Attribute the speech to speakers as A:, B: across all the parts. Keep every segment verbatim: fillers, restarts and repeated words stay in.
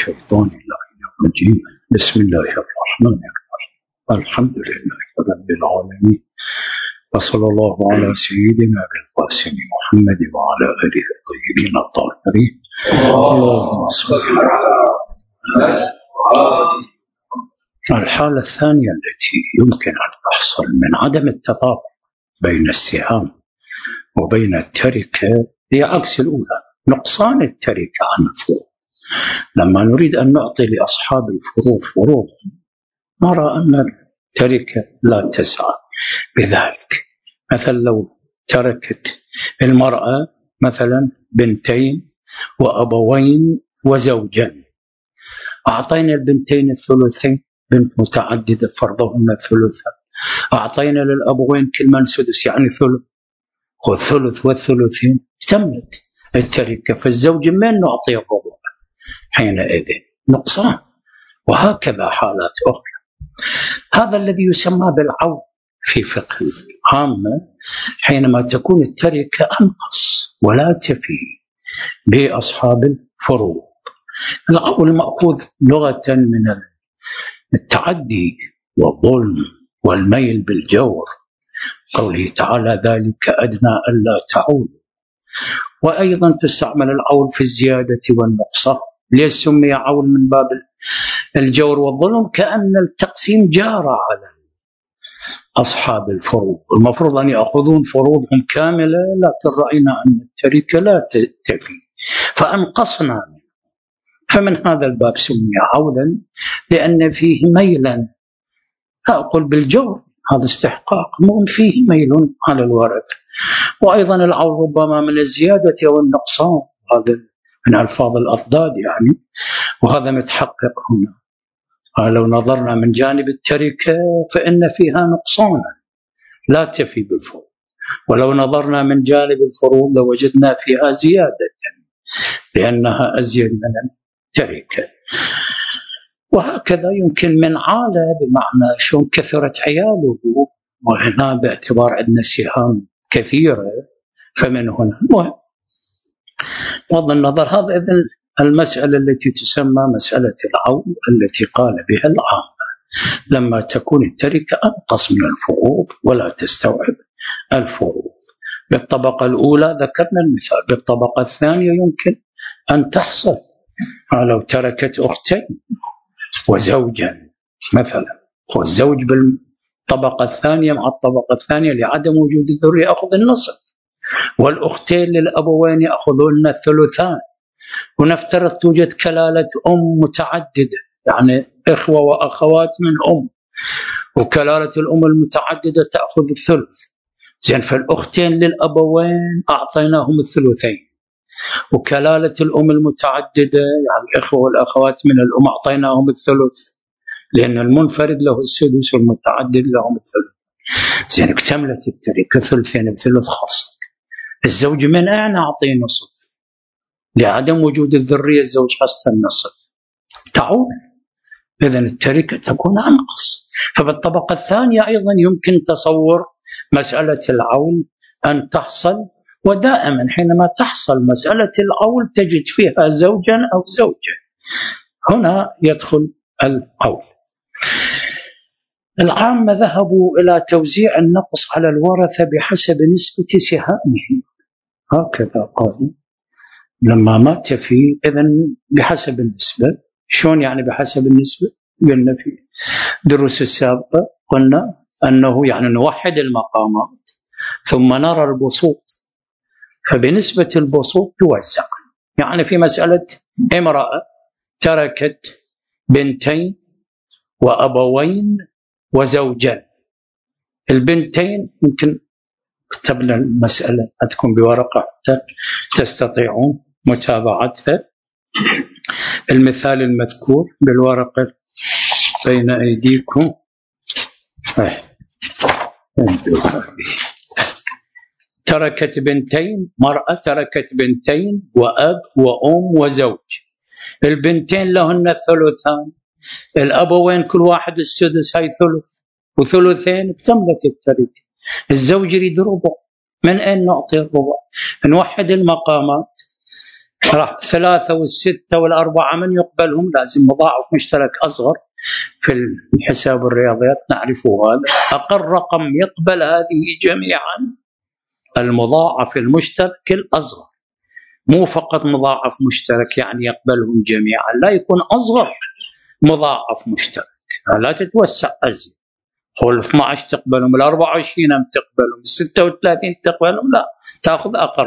A: الشيطان اللعين الرجيم. بسم الله الرحمن الرحيم. الحمد لله رب العالمين، وصلى الله على سيدنا بالقاسم محمد وعلى آله الطيبين الطاهرين. اللهم صل على. الحالة الثانية التي يمكن أن تحصل من عدم التطابق بين السهام وبين التركة هي عكس الأولى، نقصان التركة عن الفروض. لما نريد أن نعطي لأصحاب الفروض فروض نرى أن التركة لا تسعى بذلك. مثلا لو تركت المرأة مثلا بنتين وأبوين وزوجا، أعطينا البنتين الثلثين، بنت متعددة فرضهن الثلثان، أعطينا للأبوين كل من سدس يعني ثلث، والثلث والثلثين تمت التركة، فالزوج من نعطي الربع حينئذ نقصان. وهكذا حالات أخرى. هذا الذي يسمى بالعول في فقه العامة، حينما تكون التركة أنقص ولا تفي بأصحاب الفروض. العول مأخوذ لغة من التعدي والظلم والميل بالجور، قوله تعالى ذلك أدنى ألا تعولوا. وأيضا تستعمل العول في الزيادة والنقصان. ليش سمي عول؟ من باب الجور والظلم، كأن التقسيم جار على أصحاب الفروض، المفروض أن يأخذون فروضهم كاملة، لكن رأينا أن التركة لا تفي فأنقصنا منه، فمن هذا الباب سمي عولا، لأن فيه ميلا، أقول بالجور هذا استحقاق، مو فيه ميل على الورث. وأيضا العول ربما من الزيادة والنقصان، هذا من ألفاظ الأضداد يعني، وهذا متحقق هنا. لو نظرنا من جانب التركة فإن فيها نقصانا لا تفي بالفروض، ولو نظرنا من جانب الفروض لوجدنا فيها زيادة لأنها أزيد من التركة. وهكذا يمكن من عالة بمعنى شون كثرت عياله، وهنا باعتبار عندنا سهام كثيرة فمن هنا مهم بغض النظر. هذا إذن المسألة التي تسمى مسألة العول التي قال بها العامة، لما تكون التركة أنقص من الفروض ولا تستوعب الفروض. بالطبقة الأولى ذكرنا المثال، بالطبقة الثانية يمكن أن تحصل لو تركت أختين وزوجا مثلا، والزوج بالطبقة الثانية مع الطبقة الثانية لعدم وجود الذرية أخذ النصف، والأختين للأبوين يأخذون الثلثان، ونفترض توجد كلالة أم متعددة، يعني إخوة وأخوات من أم، وكلالة الأم المتعددة تأخذ الثلث. زين، فالأختين للأبوين أعطيناهم الثلثين، وكلالة الأم المتعددة يعني الإخوة والأخوات من الأم أعطيناهم الثلث، لأن المنفرد له السدس والمتعدد لهم الثلث. زين، اكتملت التركة ثلثين، الثلث خاصة. الزوج من أين أعطيه نصف؟ لعدم وجود الذرية الزوج حصل النصف، تعول. إذن التركة تكون أنقص. فبالطبقة الثانية أيضا يمكن تصور مسألة العول أن تحصل، ودائما حينما تحصل مسألة العول تجد فيها زوجا أو زوجة، هنا يدخل العول. العامة ذهبوا إلى توزيع النقص على الورثة بحسب نسبة سهامهم، هكذا قالوا. لما مات فيه إذن بحسب النسبة. شون يعني بحسب النسبة؟ قلنا في دروس السابقة قلنا أنه يعني نوحد المقامات ثم نرى البسوط، فبنسبة البسوط توزع. يعني في مسألة امرأة تركت بنتين وأبوين وزوجا، البنتين يمكن كتبنا المسألة عندكم بورقة حتى تستطيعون متابعتها. المثال المذكور بالورقة بين أيديكم، تركت بنتين، مرأة تركت بنتين وأب وأم وزوج، البنتين لهن الثلثان، الأبوين كل واحد السدس، هاي ثلث وثلثين، اكتملت التركة. الزوج يريد ربع، من أين نعطي الربع؟ نوحد المقامات. راح ثلاثة والستة والأربعة من يقبلهم؟ لازم مضاعف مشترك أصغر. في الحساب الرياضيات نعرفه هذا. أقل رقم يقبل هذه جميعا المضاعف المشترك الأصغر، مو فقط مضاعف مشترك يعني يقبلهم جميعا، لا، يكون أصغر مضاعف مشترك، لا تتوسع أزيد. هو ال اثني عشر تقبلهم، ال أربعة وعشرين تقبلهم، ال ستة وثلاثين تقبلهم، لا، تأخذ أقل.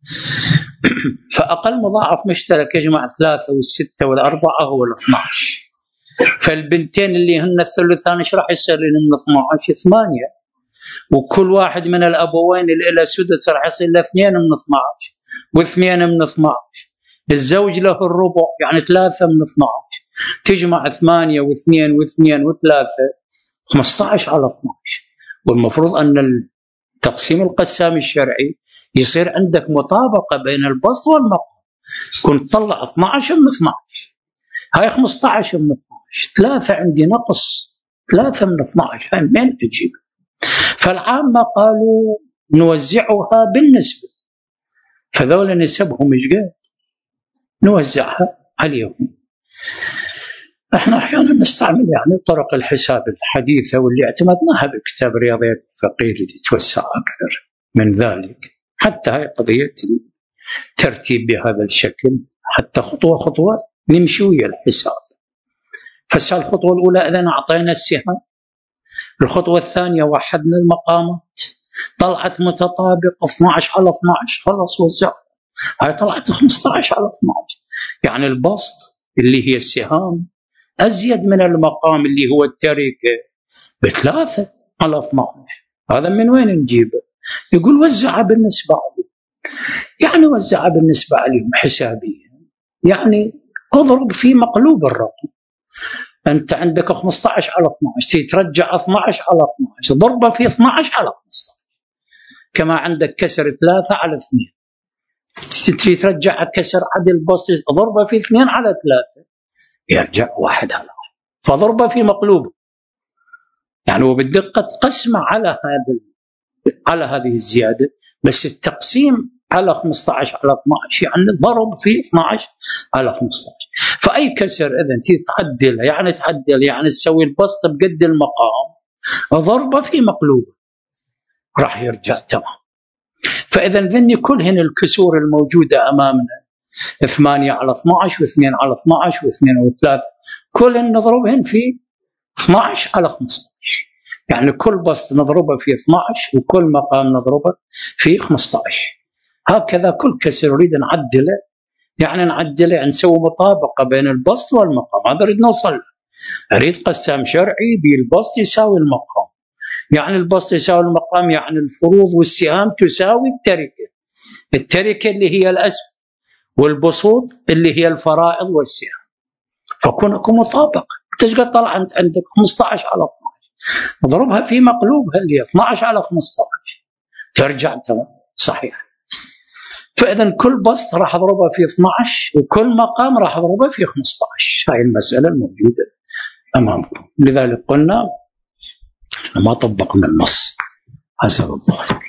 A: فأقل مضاعف مشترك يجمع ثلاثة والستة والأربعة هو ال اثني عشر. فالبنتين اللي هن الثلثان ايش راح يصير لهم؟ اثني عشر ثمانية، وكل واحد من الأبوين اللي له سدس راح يصير له اثنين من اثني عشر واثنين من اثني عشر. الزوج له الربع يعني ثلاثة من اثني عشر، تجمع ثمانية واثنين واثنين وثلاثة، خمسة عشر على اثني عشر. والمفروض أن التقسيم القسام الشرعي يصير عندك مطابقة بين البسط والمقام، كنت تطلع اثني عشر من اثني عشر، هاي خمسة عشر من اثني عشر، ثلاثة عندي نقص ثلاثة من اثني عشر، هاي من أجيب؟ فالعامة قالوا نوزعها بالنسبة، فذول نسبهم ايش قد؟ نوزعها عليهم. احنا احيانا نستعمل يعني طرق الحساب الحديثة واللي اعتمدناها بكتاب رياضيات الفقيه اللي تتوسع اكثر من ذلك. حتى هاي قضية الترتيب بهذا الشكل، حتى خطوة خطوة نمشي ويا الحساب. فسال الخطوة الأولى إذا أعطينا السهم، الخطوة الثانية وحدنا المقامات، طلعت متطابقة اثني عشر على اثني عشر، خلاص وزع، هاي طلعت خمسة عشر على اثني عشر. يعني البسط اللي هي السهام أزيد من المقام اللي هو التركة بثلاثة على اثني عشر. هذا من وين نجيبه؟ يقول وزعها بالنسبة عليهم. يعني وزعها بالنسبة عليهم حسابيا، يعني اضرب في مقلوب الرقم. أنت عندك خمسة عشر على اثني عشر، ترجع اثني عشر على اثني عشر، ضربه في اثني عشر على خمسة عشر. كما عندك كسر ثلاثة على اثنين، تريد ترجع كسر عدل بسيط، ضربه في اثنين على ثلاثة، يرجع واحد على واحد، فضربه في مقلوب. يعني وبالدقة تقسم على هذا على هذه الزيادة، بس التقسيم على خمسة عشر على اثني عشر يعني ضرب في اثني عشر على خمسة عشر. فأي كسر إذن تعدل يعني تعدل يعني تسوي البسط بقد المقام، ضربه في مقلوب راح يرجع تمام. فإذا ذني كلهن الكسور الموجودة أمامنا، ثمانية على اثني عشر واثنين على اثني عشر واثنين وثلاثة، كلهن نضربهن في اثني عشر على خمسة عشر. يعني كل بسط نضربه في اثني عشر وكل مقام نضربه في خمسة عشر. هكذا كل كسر نريد نعدله، يعني نعدله يعني نسوي مطابقة بين البسط والمقام. هذا نريد نوصل، أريد قسام شرعي بالبسط يساوي المقام، يعني البسط يساوي المقام، يعني الفروض والسهام تساوي التركة، التركة اللي هي الأسهم والبسوط اللي هي الفرائض والسهام، فكونكم مطابقة. تشقد طلع عندك خمسة عشر على اثني عشر، اضربها في مقلوبها اللي هي اثني عشر على خمسة عشر، ترجع تمام صحيح. فإذا كل بسط راح أضربه في اثني عشر وكل مقام راح أضربه في خمسة عشر. هاي المسألة الموجودة أمامكم. لذلك قلنا ما طبقنا النص حسب الظاهر،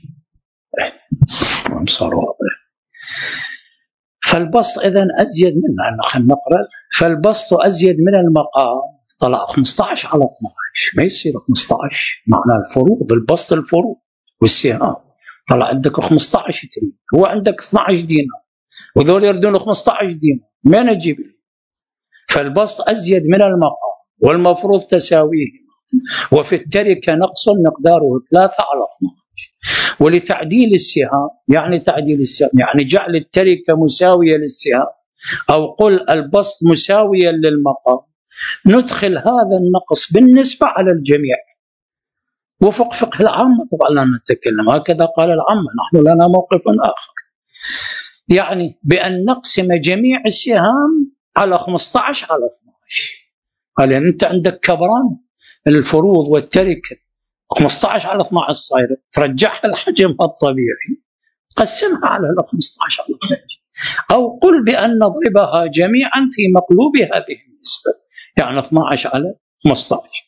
A: صار واضح. فالبسط إذن أزيد من، خلينا نقرأ، فالبسط أزيد من المقام، طلع خمسة عشر على اثني عشر، ما يصير خمسة عشر، معنى الفروض البسط الفروض والسهام، طلع عندك خمسة عشر تريد، هو عندك اثني عشر دينار وذول يردون خمسة عشر دينار، من أجيب لي؟ فالبسط أزيد من المقام والمفروض تساويه، وفي التركة نقص مقداره ثلاثة على اثني عشر. ولتعديل السهام، يعني تعديل السهام يعني جعل التركة مساوية للسهام، أو قل البسط مساويا للمقام، ندخل هذا النقص بالنسبة على الجميع وفق فقه العامة. طبعا لا نتكلم هكذا قال العامة، نحن لنا موقف آخر، يعني بأن نقسم جميع السهام على خمسة عشر على اثني عشر. قال يعني أنت عندك كبران الفروض والتركة خمسة عشر على اثني عشر صايرة، ترجعها لحجمها الطبيعي، قسمها على خمسة عشر على اثني عشر، أو قل بأن نضربها جميعا في مقلوب هذه النسبة، يعني اثني عشر على خمسة عشر،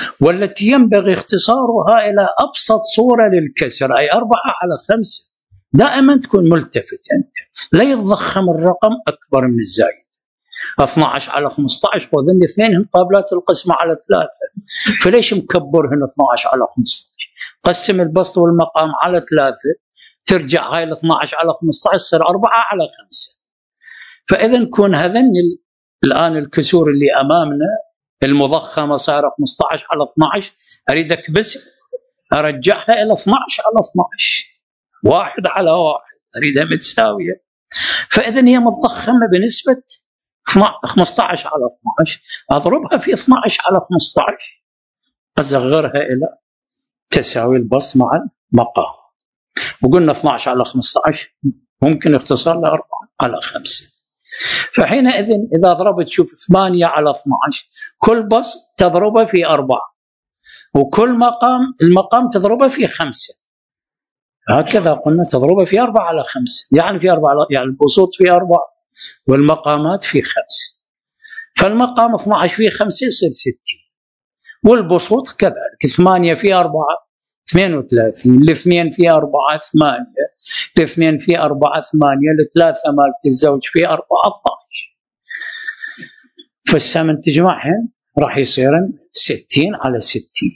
A: والتي ينبغي اختصارها إلى أبسط صورة للكسر، أي أربعة على خمسة، دائما تكون ملتفت أنت، لا يتضخم الرقم أكبر من الزايد. اثني عشر على خمسة عشر خذن اثنين مقابلات القسمة على ثلاثة، فليش مكبرهن اثني عشر على خمسة عشر؟ قسم البسط والمقام على ثلاثة، ترجع هاي ال اثني عشر على خمسة عشر تصير أربعة على خمسة. فإذا كون هذن الآن الكسور اللي أمامنا المضخمة صار خمسة عشر على اثني عشر، أريدك بس أرجعها إلى اثني عشر على اثني عشر، واحد على واحد، أريدها متساوية. فإذا هي مضخمة بنسبة خمسة عشر على اثني عشر، أضربها في اثني عشر على خمسة عشر، أصغرها إلى تساوي البسط مع المقام. وقلنا اثني عشر على خمسة عشر ممكن اختصار لأربعة على خمسة. فحينئذ إذا ضربت شوف ثمانية على اثني عشر، كل بسط تضربه في أربعة، وكل مقام المقام تضربه في خمسة. هكذا قلنا تضربه في أربعة على خمسة، يعني في أربعة، يعني البسوط في أربعة والمقامات في خمسة. فالمقام اثني عشر في خمسة يصير ستين، والبسوط كذلك ثمانية في أربعة اثنين وثلاثين، الاثنين في أربعة ثمانية، الاثنين في أربعة ثمانية، الثلاثة مالت الزوج في أربعة اثني عشر. فالثمن تجمعهن راح يصيرن ستين على ستين.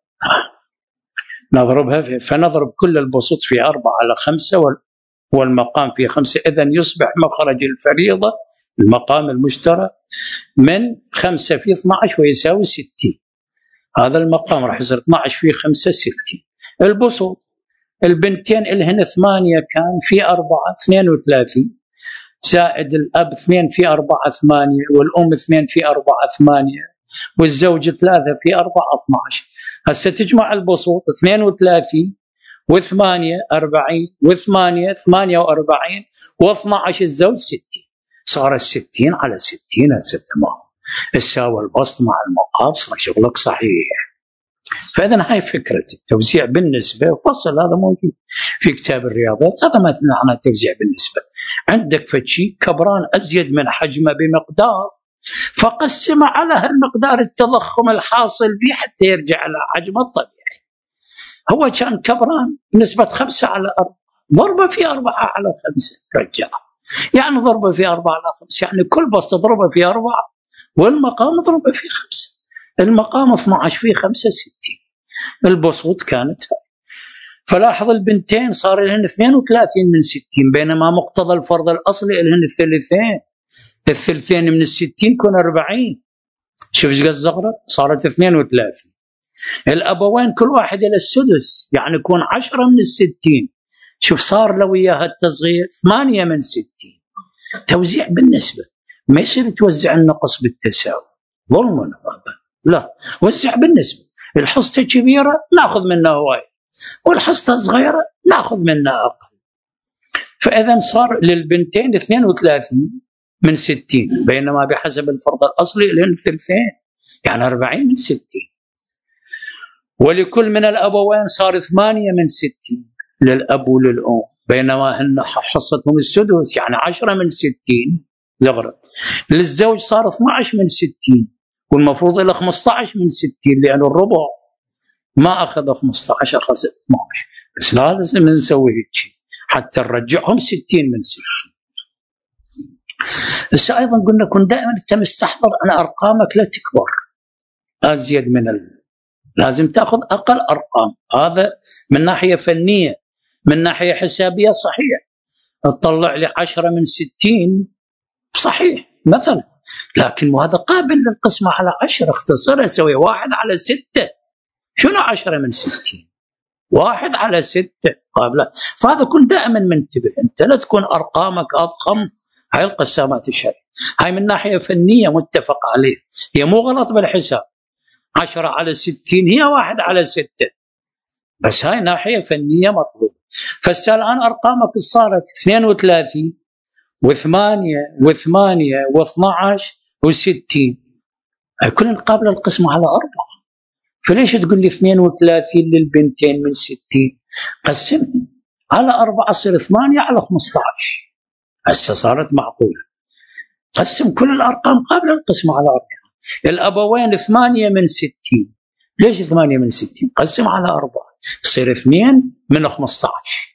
A: نضربها في فنضرب كل البسوط في أربعة على خمسة والمقام في خمسة، إذن يصبح مخرج الفريضة المقام المشترك من خمسة في اثني عشر ويساوي ستين. هذا المقام راح يصير اثني عشر في خمسة ستين. البسوط البنتين الهن ثمانية كان في أربعة اثنين وثلاثين، زائد الأب اثنين في أربعة ثمانية، والأم اثنين في أربعة ثمانية، والزوج ثلاثة في أربعة اثني عشر. هسه تجمع البسوط اثنين وثلاثين وثمانية أربعين وثمانية ثمانية وأربعين واثني عشر الزوج ستين، صار الستين على ستين. هسه تمام، تساوي البسط مع المقام، صار شغلك صحيح. فإذا هاي فكرة التوزيع بالنسبة، فصل هذا موجود في كتاب الرياضيات، هذا ما معنى توزيع بالنسبة. عندك فشي كبران أزيد من حجمه بمقدار، فقسم على هالمقدار التضخم الحاصل به حتى يرجع إلى حجمه الطبيعي. هو كان كبران نسبة خمسة على أربعة، ضربه في أربعة على خمسة رجع، يعني ضربه في أربعة على خمسة، يعني كل بسط ضربه في أربعة والمقام ضربه في خمسة. المقام اثني عشر في خمسة ستين، البسوط كانت هاي. فلاحظ البنتين صار لهن اثنين وثلاثين من ستين، بينما مقتضى الفرض الأصلي لهن الثلثين، الثلثين من الستين كون أربعين. شوف ايش قد صغرت، صارت اثنين وثلاثين. الأبوين كل واحد إلى السدس، يعني يكون عشرة من الستين. شوف صار لو إياها التصغير ثمانية من ستين. توزيع بالنسبة، ما يصير توزع النقص بالتساوي، ظلم هذا، لا، وزع بالنسبة. الحصة كبيرة ناخذ منها هواي، والحصة صغيرة ناخذ منها أقل. فإذا صار للبنتين اثنين وثلاثين من ستين، بينما بحسب الفرض الأصلي لهن ثلثين، يعني أربعين من ستين. ولكل من الأبوين صار ثمانية من ستين للأب وللأم، بينما هن حصتهم السدس، يعني عشرة من ستين زغرت. للزوج صار اثني عشر من ستين، والمفروض إلى خمسة عشر من ستين، لأن الربع ما أخذ خمسة عشر، أخذ اثني عشر. بس لازم نسوي هيك حتى نرجعهم ستين من ستين. بس أيضا قلنا كن دائما أنت مستحضر أن أرقامك لا تكبر أزيد من ال... لازم تأخذ أقل أرقام. هذا من ناحية فنية، من ناحية حسابية صحيح، تطلع لي عشرة من ستين صحيح مثلا، لكن هذا قابل للقسمة على عشرة، اختصرها سوي واحد على ستة. شنو عشرة من ستين؟ واحد على ستة قابلة. فهذا كن دائما منتبه، أنت لا تكون أرقامك أضخم. هاي القسامات الشرعية هاي من ناحية فنية متفق عليه، هي مو غلط بالحساب، عشرة على ستين هي واحد على ستة، بس هاي ناحية فنية مطلوبة. فالآن أرقامك صارت اثنين وثلاثين وثمانية وثمانية واثنى عشر وستين، هاي كلها قابلة للقسمة على أربعة. فليش تقول لي اثنين وثلاثين للبنتين من ستين؟ قسم على أربعة يصير ثمانية على خمسة عشر، هسه صارت معقولة. قسم كل الأرقام قابلة للقسمة على أربعة. الأبوين ثمانية من ستين، ليش ثمانية من ستين؟ قسم على أربعة يصير اثنين من خمسة عشر،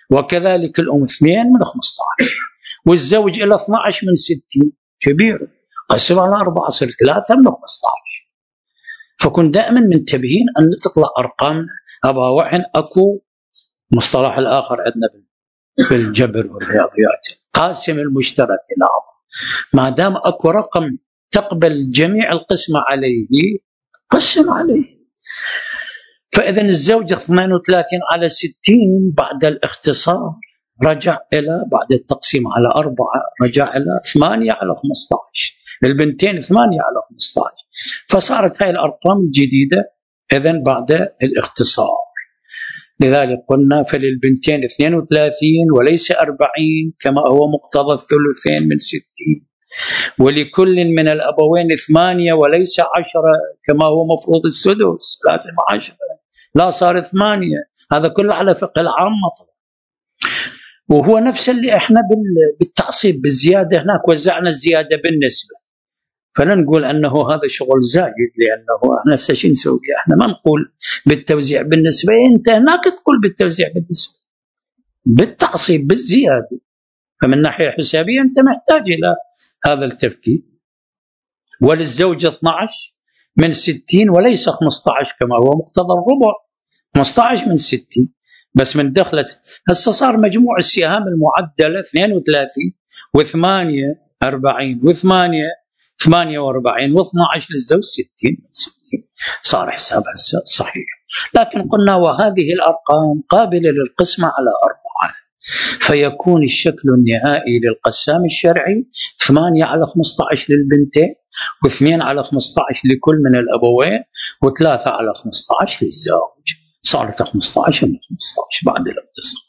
A: وكذلك الأم اثنين من خمسة عشر، والزوج إلى اثني عشر من ستين، كبير، قسم على أربعة صار ثلاثة من خمسة عشر. فكن دائما منتبهين أن تطلع أرقام أبا وعن. أكو مصطلح الآخر عندنا بالجبر والرياضيات، قاسم المشترك إلى أضعاف. ما دام أكو رقم تقبل جميع القسمة عليه قسم عليه. فإذا الزوج ثمانية وثلاثين على ستين بعد الاختصار رجع إلى، بعد التقسيم على أربعة رجع إلى ثمانية على خمسة عشر، البنتين ثمانية على خمسة عشر. فصارت هاي الأرقام الجديدة إذن بعد الاختصار. لذلك قلنا فللبنتين اثنين وثلاثين وليس أربعين كما هو مقتضى الثلثين من ستين، ولكل من الأبوين ثمانية وليس عشرة كما هو مفروض السدس، لازم عشرة، لا صار ثمانية. هذا كله على فقه العامة، وهو نفس اللي احنا بالتعصيب بالزيادة هناك وزعنا الزيادة بالنسبة. فلا نقول أنه هذا شغل زايد، لأنه احنا شو نسوي؟ احنا ما نقول بالتوزيع بالنسبة، انت هناك تقول بالتوزيع بالنسبة، بالتعصيب بالزيادة. فمن ناحية حسابية أنت محتاج إلى هذا التفكير. وللزوجة اثني عشر من ستين وليس خمسة عشر كما هو مقتضى الربع، خمسة عشر من ستين بس من دخلت. هسه صار مجموع السهام المعدلة اثنين وثلاثين وثمانية أربعين وثمانية ثمانية وأربعين واثنى عشر للزوج ستين من ستين، صار حساب هسه صحيح. لكن قلنا وهذه الأرقام قابلة للقسمة على أربعة، فيكون الشكل النهائي للقسام الشرعي ثمانية على خمسة عشر للبنتين، واثنين على خمسة عشر لكل من الأبوين، وثلاثة على خمسة عشر للزوج. صارت خمسة عشر من خمسة عشر بعد الاتصال.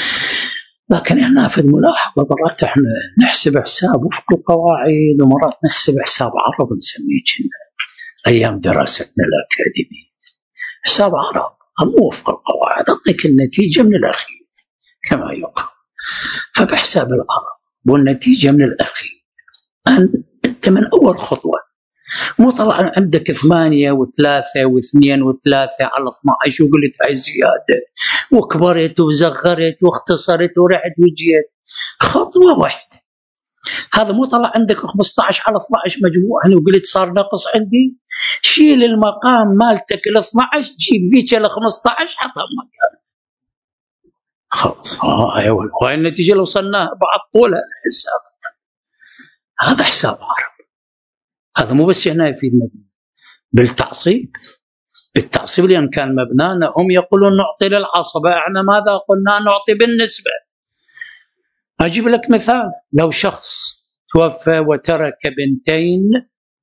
A: لكن احنا في الملاحظة مرات احنا نحسب حساب وفق القواعد، ومرات نحسب حساب عرب نسميه كنا أيام دراستنا الأكاديمية حساب عرب مو وفق القواعد، أعطيك النتيجة من الأخير كما يقال. فبحساب العرب والنتيجة من الأخير، أنت من أول خطوة مو طلع عندك ثمانية وثلاثة واثنين وثلاثة على اثنى عشر وقلت هاي زيادة وكبرت وزغرت واختصرت ورحت وجيت خطوة واحدة. هذا مو طلع عندك خمسة عشر على اثنى عشر مجموعا وقلت صار نقص عندي، شيل المقام مالتك ال اثنى عشر جيب ذيك ال خمسة عشر حطها مكانها خلاص. اه ايوه، وهي النتيجة اللي وصلناها بعد طول الحساب. هذا حساب عرب. هذا مو بس هنا يفيدنا بالتعصيب، بالتعصيب لأن كان مبنانا هم يقولون نعطي للعصبة، احنا ماذا قلنا؟ نعطي بالنسبة. أجيب لك مثال، لو شخص توفى وترك بنتين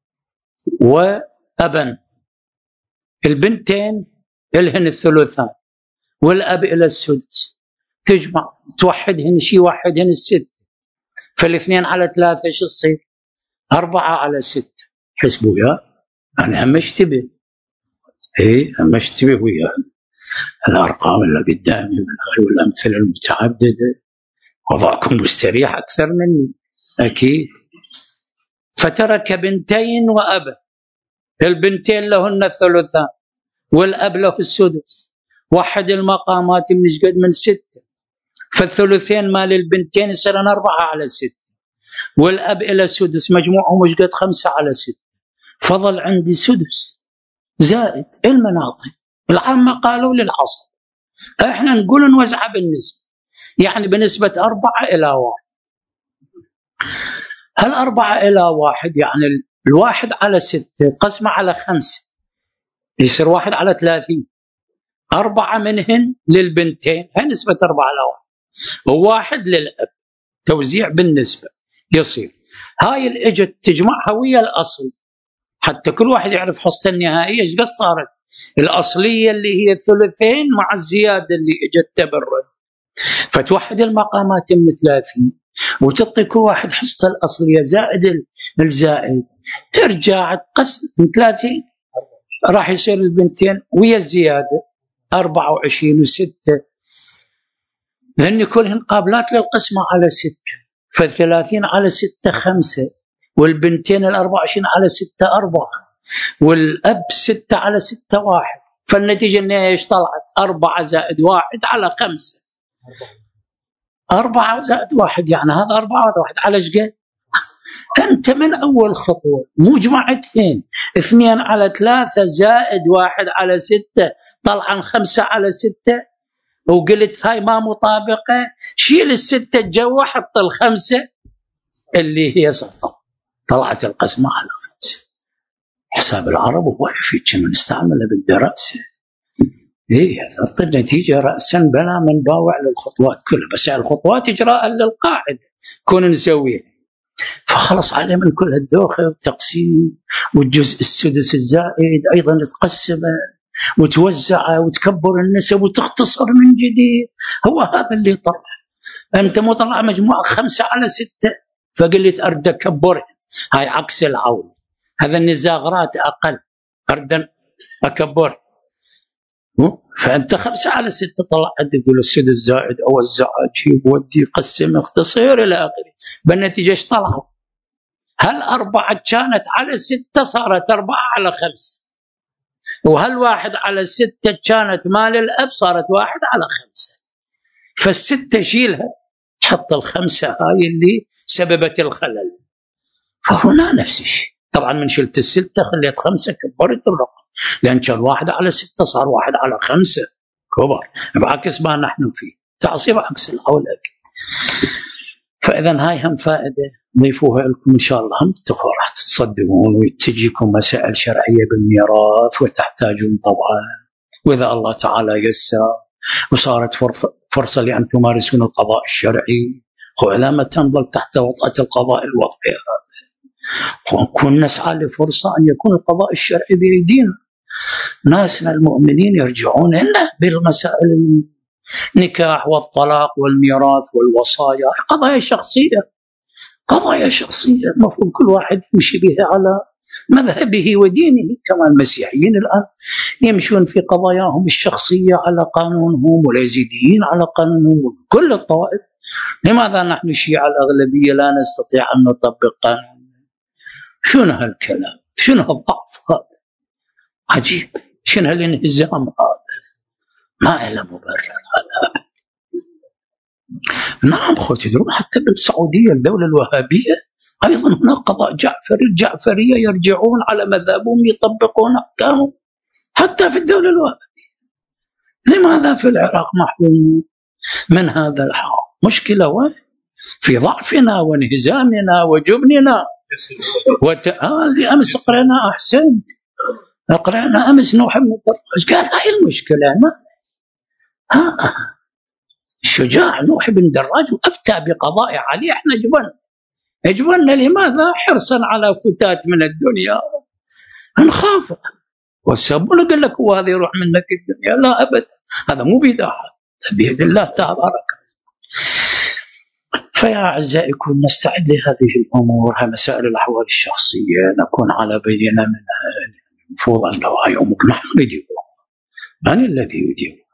A: وأبا، البنتين لهن الثلثان والأب إلى السدس، تجمع توحدهن شي واحدهن الست، فالاثنين على ثلاثة شو تصير؟ أربعة على ستة. حسبوا يا أنا هم اشتبه، إيه هم اشتبه ويا الأرقام اللي قدامي والأمثلة المتعددة، وضعكم مستريح أكثر مني أكيد. فترك بنتين وأب، البنتين لهن الثلثان والأب له السدس، وحد المقامات من جد من ستة، فالثلثين مال البنتين يصيرن أربعة على ستة، والأب إلى سدس مجموعهم مش قد خمسة على ستة، فضل عندي سدس زائد المناطق. العامة قالوا للعصر، احنا نقول نوزعها بالنسبة، يعني بنسبة أربعة إلى واحد. هل أربعة إلى واحد يعني الواحد على ستة قسمة على خمسة يصير واحد على ثلاثين، أربعة منهن للبنتين هي نسبة أربعة إلى واحد، وواحد للأب، توزيع بالنسبة يصير. هاي اللي اجت تجمعها ويا الأصل حتى كل واحد يعرف حصته النهائية ايش قد صارت. الأصلية اللي هي الثلثين مع الزيادة اللي اجت تبرد، فتوحد المقامات من ثلاثين وتعطي كل واحد حصته الأصلية زائد الزائد، ترجع تقسم من ثلاثين راح يصير البنتين ويا الزيادة أربعة وعشرين وستة، لأن كلهن قابلات للقسمة على ستة، فالثلاثين على ستة خمسة، والبنتين الأربعة وعشرين على ستة أربعة، والأب ستة على ستة واحد، فالنتيجة النهائية ايش طلعت؟ أربعة زائد واحد على خمسة. أربعة زائد واحد يعني هذا أربعة هذا واحد على شقد. أنت من أول خطوة مجمعتين اثنين على ثلاثة زائد واحد على ستة طلعا خمسة على ستة، وقلت هاي ما مطابقة، شيل الستة الجوا حط الخمسة اللي هي صفطة، طلعت القسمة على خمسة. حساب العرب هو في كنا نستعمله بالدراسة. إيه هذا النتيجة رأسا بلا من باوع للخطوات كلها، بس الخطوات إجراء للقاعدة كون نسويها. فخلص عليه من كل هالدوخة والتقسيم، والجزء السدس الزائد أيضا تقسم وتوزع وتكبر النسب وتختصر من جديد. هو هذا اللي طلع. أنت مو طلع مجموعة خمسة على ستة فقلت أرد أكبرها، هاي عكس العول. هذا النزاغرات أقل، أرد أكبر. فأنت خمسة على ستة طلعت تقول السدس الزائد أوزع أجيب ودي قسم اختصر إلى آخره. بالنتيجة ايش طلعوا؟ هل أربعة كانت على ستة صارت أربعة على خمسة، وهل واحد على ستة كانت مال الأب صارت واحد على خمسة. فالستة شيلها حط الخمسة هاي اللي سببت الخلل. فهنا نفس الشيء. طبعا من شلت الستة خليت خمسة كبرت الرقم، لأن كان واحد على ستة صار واحد على خمسة كبر، بعكس ما نحن فيه تعصيب عكس العول. فإذا هاي هم فائدة ضيفوها لكم إن شاء الله، هم تخوا راح تصدقون وتجيكم مسائل شرعية بالميراث وتحتاجون طبعا، وإذا الله تعالى يسر وصارت فرصة, فرصة لأن تمارسون القضاء الشرعي، وعلامة تنظل تحت وطأة القضاء الوضعي هذا، ونكون نسعى لفرصة أن يكون القضاء الشرعي بأيدينا. ناسنا المؤمنين يرجعون لنا بالمسائل النكاح والطلاق والميراث والوصايا، قضايا شخصية قضايا شخصية المفروض كل واحد يمشي بها على مذهبه ودينه. كما المسيحيين الآن يمشون في قضاياهم الشخصية على قانونهم، واليزيديين على قانونهم، كل الطوائف. لماذا نحن الشيعة الأغلبية لا نستطيع أن نطبق قانون؟ شنو هالكلام؟ شنو هالضعف هذا؟ عجيب. شنو هالانهزام هذا؟ ما له مبرر هذا. نعم خوتي، تدرون حتى بالسعودية الدولة الوهابية أيضا هناك قضاء جعفري، الجعفرية يرجعون على مذهبهم يطبقون أحكامهم حتى في الدولة الوهابية. لماذا في العراق محرومون من هذا الحق؟ مشكلة وين؟ في ضعفنا وانهزامنا وجبننا. وت... آه اللي أمس قرأنا أحسنت قرأنا أمس نوح بن الدراج قال هاي المشكلة. ما ها الشجاع نوح بن دراج وأفتى بقضاء علي. احنا جبنا جبنا لماذا؟ حرصا على فتات من الدنيا، نخاف والسبب قال لك هو هذا يروح منك الدنيا. لا أبدا، هذا مو بيد أحد، بيد الله تبارك. فيا أعزائي كن نستعد لهذه الأمور، ها مسائل الأحوال الشخصية نكون على بينة منها. المفروض أنه هاي أمور نحن نديرها، من الذي يديرها؟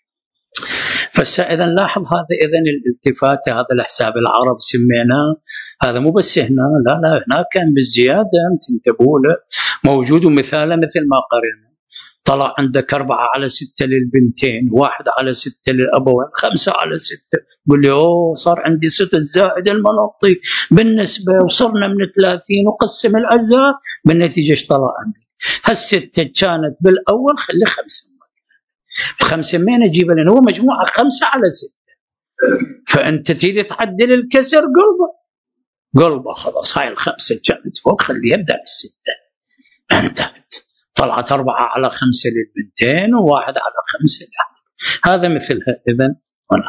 A: فإذا لاحظ هذا إذن الالتفات، هذا الحساب العرب سميناه، هذا مو بس هنا، لا لا هناك كان بالزيادة تنتبهوا له موجود. مثالا مثل ما قرأنا طلع عندك أربعة على ستة للبنتين، واحد على ستة للأبوين، خمسة على ستة. قل لي أوه صار عندي ستة زائد المناطق بالنسبة وصرنا من ثلاثين وقسم الأجزاء. بالنتيجة ايش طلع عندي؟ هالستة كانت بالأول خلي خمسة، خمسة مين أجيب لنا؟ هو مجموعة خمسة على ستة. فأنت تريد تعدل الكسر قلبه قلبه خلاص هاي الخمسة كانت فوق خلي يبدأ الستة. انتهت، طلعت أربعة على خمسة للبنتين وواحد على خمسة لها. هذا مثلها. إذن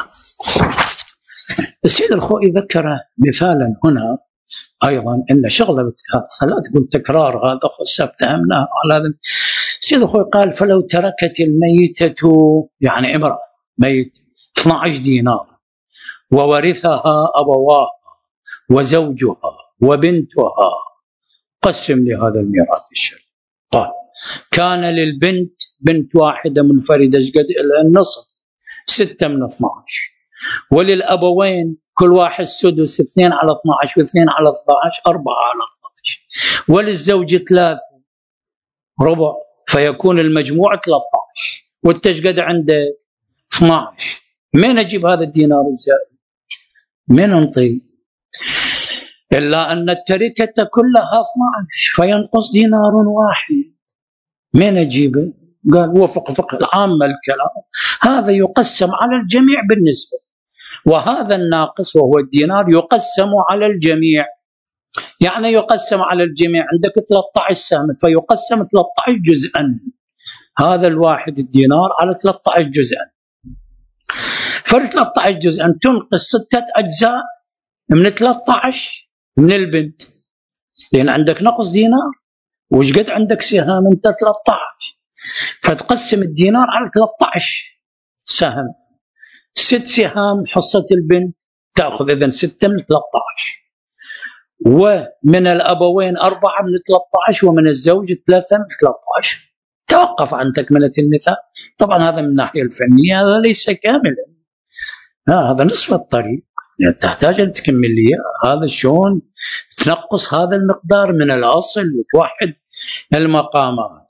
A: السيد الخوئي ذكر مثالا هنا أيضا إن شغلة لا تقول تكرار، هذا خصة اتهمناه على هذا. السيد الخوئي قال فلو تركت الميتة يعني امرأة ميت اثني عشر دينار وورثها أبواها وزوجها وبنتها، قسم لهذا الميراث الشرعي. قال كان للبنت بنت واحدة منفردة قد النصف ستة من اثني عشر، وللأبوين كل واحد سدس اثنين على اثني عشر واثنين على اثني عشر أربعة على اثني عشر، وللزوج ثلاثة ربع، فيكون المجموع ثلاثة عشر. والتشقد عندك اثني عشر. من أجيب هذا الدينار الزائد؟ من نعطي؟ إلا أن التركة كلها اثني عشر فينقص دينار واحد، من أجيبه؟ قال وفق فقه العامة الكلام، هذا يقسم على الجميع بالنسبة، وهذا الناقص وهو الدينار يقسم على الجميع. يعني يقسم على الجميع، عندك ثلاثة عشر سهم فيقسم ثلاثة عشر جزءا، هذا الواحد الدينار على ثلاثة عشر جزءا، فال ثلاثة عشر جزءا تنقص ستة أجزاء من ثلاثة عشر من البنت، لأن عندك نقص دينار، وش قد عندك سهام أنت ثلاثة عشر، فتقسم الدينار على ثلاثة عشر سهم، ست سهام حصة البنت تأخذ إذن ستة من ثلاثة عشر، ومن الأبوين أربعة من ثلاثة عشر، ومن الزوج ثلاثة من ثلاثة عشر. توقف عن تكملة النساء. طبعا هذا من الناحية الفنية هذا ليس كاملا، هذا نصف الطريق، يعني تحتاج أن تكمل لي هذا شلون تنقص هذا المقدار من الأصل وتوحد المقامات.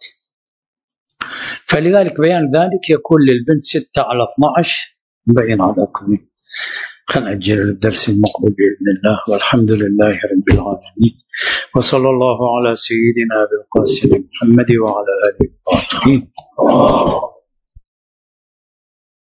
A: فلذلك بيان ذلك يكون للبنت ستة على اثني عشر مبين على كل. خلنا نأجل الدرس المقبل بإذن الله، والحمد لله رب العالمين، وصلى الله على سيدنا بالقاسم محمد وعلى آله الطاهرين.